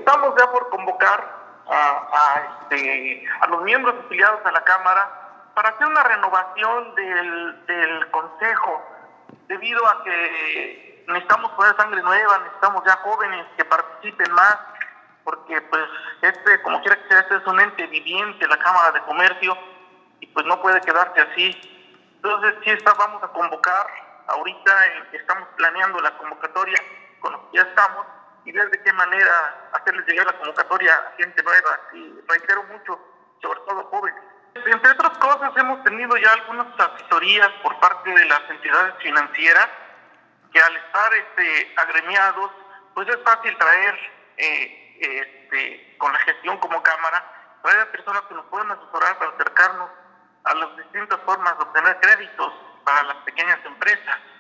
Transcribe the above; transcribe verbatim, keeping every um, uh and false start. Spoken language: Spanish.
estamos ya por convocar a, a, este, a los miembros afiliados a la Cámara para hacer una renovación del, del Consejo, debido a que necesitamos poner sangre nueva, necesitamos ya jóvenes que participen más, porque pues este, como quiera que sea, este es un ente viviente, la Cámara de Comercio, y pues no puede quedarse así. Entonces sí está, vamos a convocar, ahorita eh, estamos planeando la convocatoria con los que ya estamos, y ver de qué manera hacerles llegar la convocatoria a gente nueva, y reitero mucho, sobre todo jóvenes. Entre otras cosas, hemos tenido ya algunas asesorías por parte de las entidades financieras, que al estar este, agremiados, pues es fácil traer, eh, este, con la gestión como Cámara, traer a personas que nos puedan asesorar para acercarnos a las distintas formas de obtener créditos para las pequeñas empresas.